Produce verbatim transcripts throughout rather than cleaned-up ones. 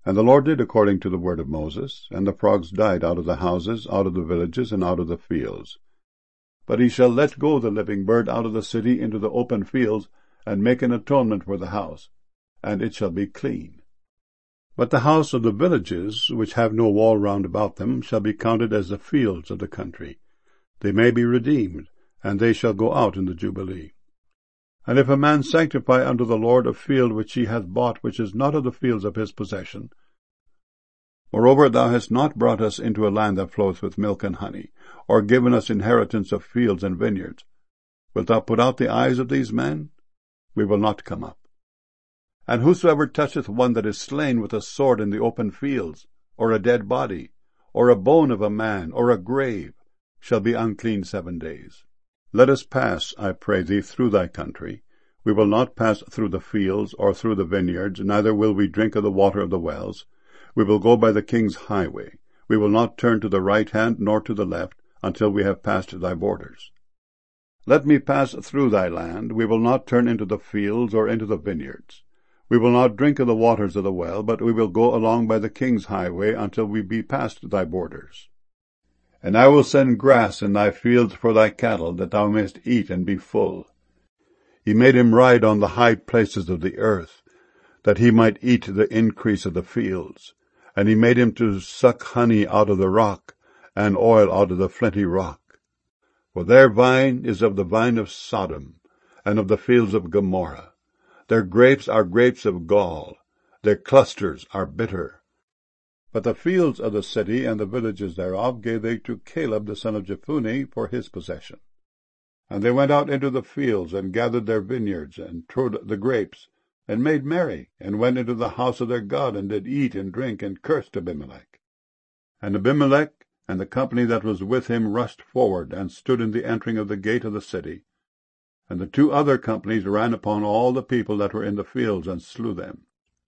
And the Lord did according to the word of Moses, and the frogs died out of the houses, out of the villages, and out of the fields. But he shall let go the living bird out of the city into the open fields, and make an atonement for the house, and it shall be clean. But the house of the villages, which have no wall round about them, shall be counted as the fields of the country. They may be redeemed, and they shall go out in the Jubilee. And if a man sanctify unto the Lord a field which he hath bought, which is not of the fields of his possession, moreover thou hast not brought us into a land that floweth with milk and honey, or given us inheritance of fields and vineyards, wilt thou put out the eyes of these men? We will not come up. And whosoever toucheth one that is slain with a sword in the open fields, or a dead body, or a bone of a man, or a grave, shall be unclean seven days. Let us pass, I pray thee, through thy country. We will not pass through the fields, or through the vineyards, neither will we drink of the water of the wells. We will go by the king's highway. We will not turn to the right hand, nor to the left, until we have passed thy borders. Let me pass through thy land. We will not turn into the fields, or into the vineyards. We will not drink of the waters of the well, but we will go along by the king's highway, until we be past thy borders. And I will send grass in thy fields for thy cattle, that thou mayst eat and be full. He made him ride on the high places of the earth, that he might eat the increase of the fields. And he made him to suck honey out of the rock, and oil out of the flinty rock. For their vine is of the vine of Sodom, and of the fields of Gomorrah. Their grapes are grapes of gall, their clusters are bitter. But the fields of the city and the villages thereof gave they to Caleb the son of Jephunneh for his possession. And they went out into the fields, and gathered their vineyards, and trode the grapes, and made merry, and went into the house of their God, and did eat and drink, and cursed Abimelech. And Abimelech and the company that was with him rushed forward, and stood in the entering of the gate of the city. And the two other companies ran upon all the people that were in the fields, and slew them.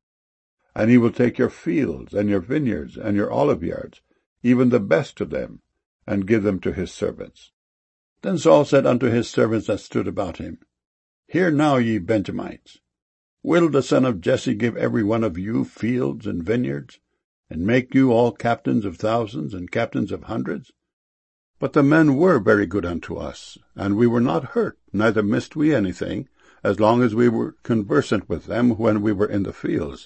And he will take your fields, and your vineyards, and your olive yards, even the best of them, and give them to his servants. Then Saul said unto his servants that stood about him, Hear now, ye Benjamites, will the son of Jesse give every one of you fields and vineyards, and make you all captains of thousands and captains of hundreds? But the men were very good unto us, and we were not hurt, neither missed we anything, as long as we were conversant with them when we were in the fields.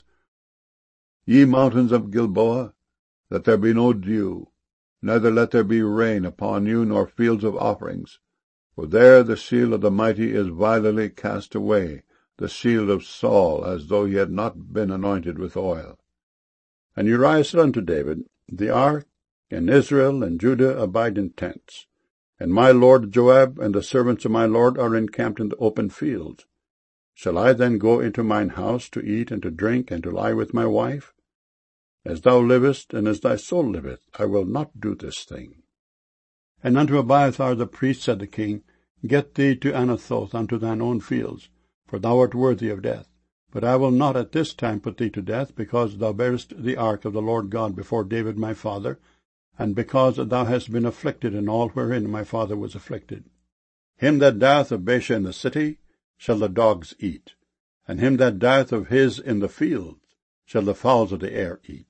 Ye mountains of Gilboa, let there be no dew, neither let there be rain upon you, nor fields of offerings. For there the shield of the mighty is vilely cast away, the shield of Saul, as though he had not been anointed with oil. And Uriah said unto David, The ark, and Israel and Judah abide in tents, and my lord Joab and the servants of my lord are encamped in the open fields. Shall I then go into mine house to eat and to drink, and to lie with my wife? As thou livest, and as thy soul liveth, I will not do this thing. And unto Abiathar the priest said the king, Get thee to Anathoth unto thine own fields, for thou art worthy of death. But I will not at this time put thee to death, because thou bearest the ark of the Lord God before David my father, and because thou hast been afflicted in all wherein my father was afflicted. Him that dieth of Baasha in the city shall the dogs eat, and him that dieth of his in the fields shall the fowls of the air eat.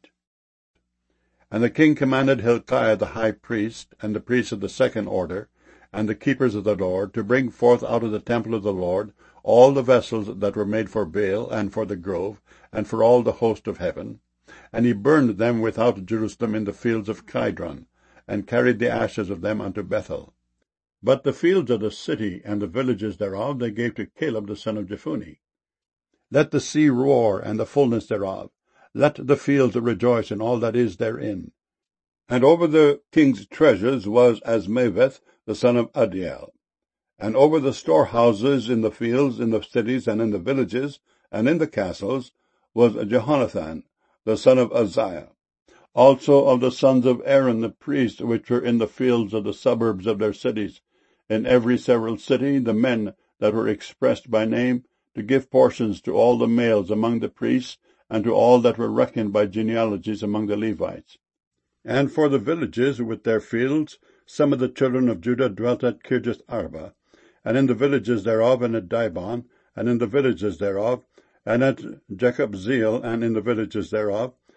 And the king commanded Hilkiah the high priest, and the priests of the second order, and the keepers of the Lord, to bring forth out of the temple of the Lord all the vessels that were made for Baal, and for the grove, and for all the host of heaven. And he burned them without Jerusalem in the fields of Kidron, and carried the ashes of them unto Bethel. But the fields of the city and the villages thereof they gave to Caleb the son of Jephunneh. Let the sea roar, and the fullness thereof. Let the fields rejoice in all that is therein. And over the king's treasures was Asmaveth the son of Adiel. And over the storehouses in the fields, in the cities, and in the villages, and in the castles, was Jehonathan the son of Uzziah. Also of the sons of Aaron the priest, which were in the fields of the suburbs of their cities, in every several city, the men that were expressed by name, to give portions to all the males among the priests, and to all that were reckoned by genealogies among the Levites. And for the villages with their fields, some of the children of Judah dwelt at Kirjath Arba, and in the villages thereof, and at Dibon, and in the villages thereof, and at Jekabzeel, and in the villages thereof,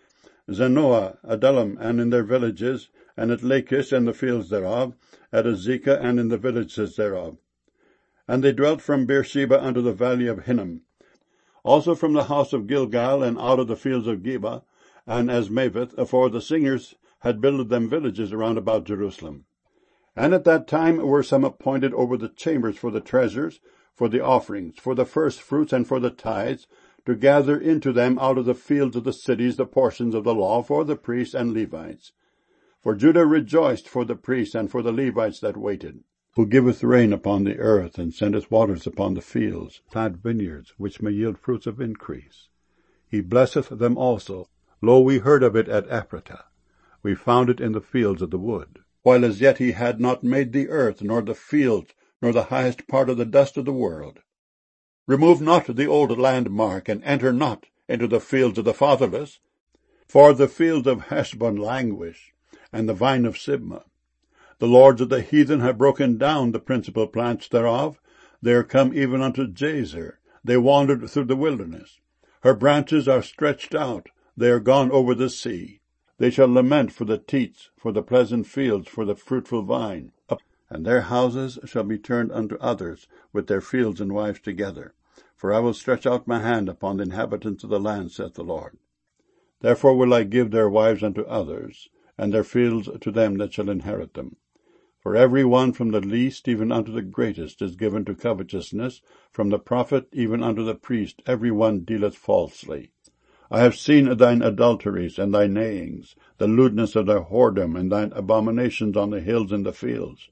Zanoah, Adullam, and in their villages, and at Lachish and the fields thereof, at Azekah and in the villages thereof. And they dwelt from Beersheba unto the valley of Hinnom, also from the house of Gilgal, and out of the fields of Geba, and Asmaveth, for the singers had builded them villages round about Jerusalem. And at that time were some appointed over the chambers for the treasures, for the offerings, for the first fruits, and for the tithes, to gather into them out of the fields of the cities the portions of the law for the priests and Levites. For Judah rejoiced for the priests and for the Levites that waited, who giveth rain upon the earth, and sendeth waters upon the fields, plant vineyards, which may yield fruits of increase. He blesseth them also. Lo, we heard of it at Ephratah. We found it in the fields of the wood. While as yet he had not made the earth, nor the fields, nor the highest part of the dust of the world. Remove not the old landmark, and enter not into the fields of the fatherless. For the fields of Heshbon languish, and the vine of Sibmah. The lords of the heathen have broken down the principal plants thereof. They are come even unto Jazer. They wandered through the wilderness. Her branches are stretched out. They are gone over the sea. They shall lament for the teats, for the pleasant fields, for the fruitful vine. And their houses shall be turned unto others, with their fields and wives together. For I will stretch out my hand upon the inhabitants of the land, saith the Lord. Therefore will I give their wives unto others, and their fields to them that shall inherit them. For every one from the least even unto the greatest is given to covetousness, from the prophet even unto the priest every one dealeth falsely. I have seen thine adulteries and thy neighings, the lewdness of thy whoredom, and thine abominations on the hills and the fields.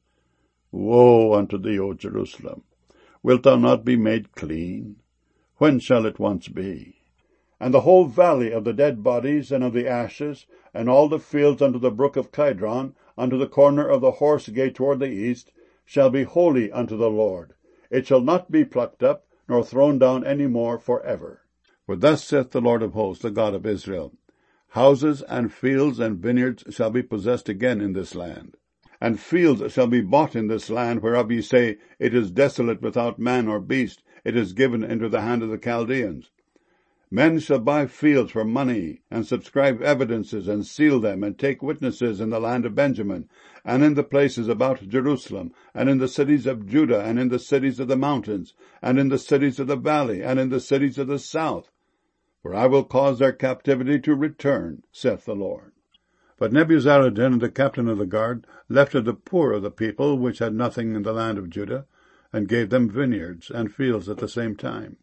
Woe unto thee, O Jerusalem! Wilt thou not be made clean? When shall it once be? And the whole valley of the dead bodies and of the ashes, and all the fields unto the brook of Kidron, unto the corner of the horse gate toward the east, shall be holy unto the Lord. It shall not be plucked up, nor thrown down any more for ever. For thus saith the Lord of hosts, the God of Israel, houses and fields and vineyards shall be possessed again in this land. And fields shall be bought in this land, whereof ye say, it is desolate without man or beast, it is given into the hand of the Chaldeans. Men shall buy fields for money, and subscribe evidences, and seal them, and take witnesses in the land of Benjamin, and in the places about Jerusalem, and in the cities of Judah, and in the cities of the mountains, and in the cities of the valley, and in the cities of the south. For I will cause their captivity to return, saith the Lord. But Nebuzaradan, the captain of the guard, left to the poor of the people, which had nothing in the land of Judah, and gave them vineyards and fields at the same time.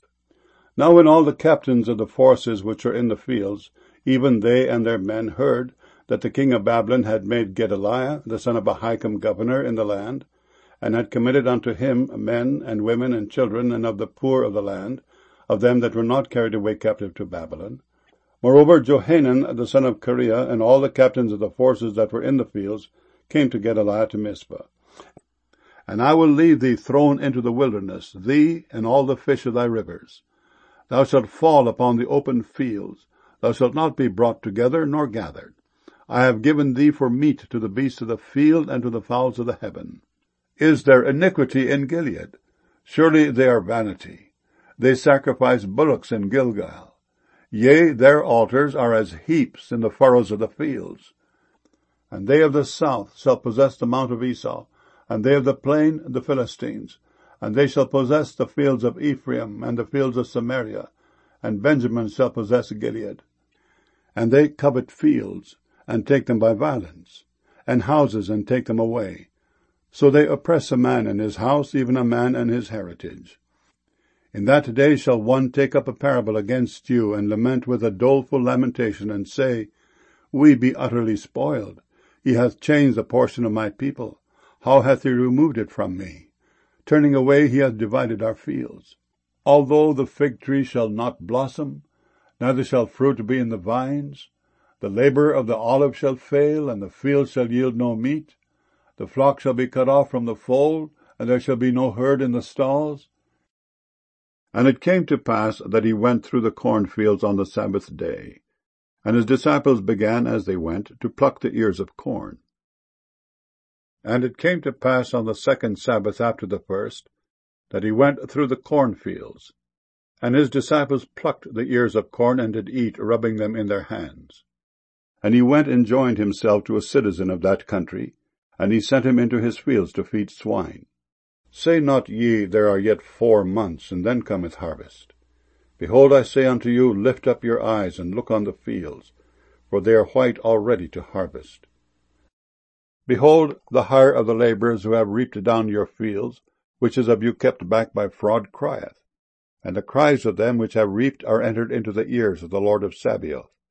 Now when all the captains of the forces which were in the fields, even they and their men, heard that the king of Babylon had made Gedaliah, the son of Ahikam, governor in the land, and had committed unto him men and women and children, and of the poor of the land, of them that were not carried away captive to Babylon. Moreover, Johanan, the son of Kareah, and all the captains of the forces that were in the fields, came to Gedaliah to Mizpah. And I will leave thee thrown into the wilderness, thee and all the fish of thy rivers. Thou shalt fall upon the open fields. Thou shalt not be brought together nor gathered. I have given thee for meat to the beasts of the field and to the fowls of the heaven. Is there iniquity in Gilead? Surely they are vanity. They sacrifice bullocks in Gilgal. Yea, their altars are as heaps in the furrows of the fields. And they of the south shall possess the mount of Esau, and they of the plain the Philistines. And they shall possess the fields of Ephraim, and the fields of Samaria, and Benjamin shall possess Gilead. And they covet fields, and take them by violence, and houses, and take them away. So they oppress a man and his house, even a man and his heritage. In that day shall one take up a parable against you, and lament with a doleful lamentation, and say, We be utterly spoiled. He hath changed the portion of my people. How hath he removed it from me? Turning away he hath divided our fields. Although the fig tree shall not blossom, neither shall fruit be in the vines, the labor of the olive shall fail, and the field shall yield no meat. The flock shall be cut off from the fold, and there shall be no herd in the stalls. And it came to pass that he went through the cornfields on the Sabbath day, and his disciples began as they went to pluck the ears of corn. And it came to pass on the second Sabbath after the first, that he went through the cornfields, and his disciples plucked the ears of corn, and did eat, rubbing them in their hands. And he went and joined himself to a citizen of that country, and he sent him into his fields to feed swine. Say not ye, There are yet four months, and then cometh harvest. Behold, I say unto you, Lift up your eyes, and look on the fields, for they are white already to harvest. Behold, the hire of the labourers who have reaped down your fields, which is of you kept back by fraud, crieth. And the cries of them which have reaped are entered into the ears of the Lord of Sabaoth.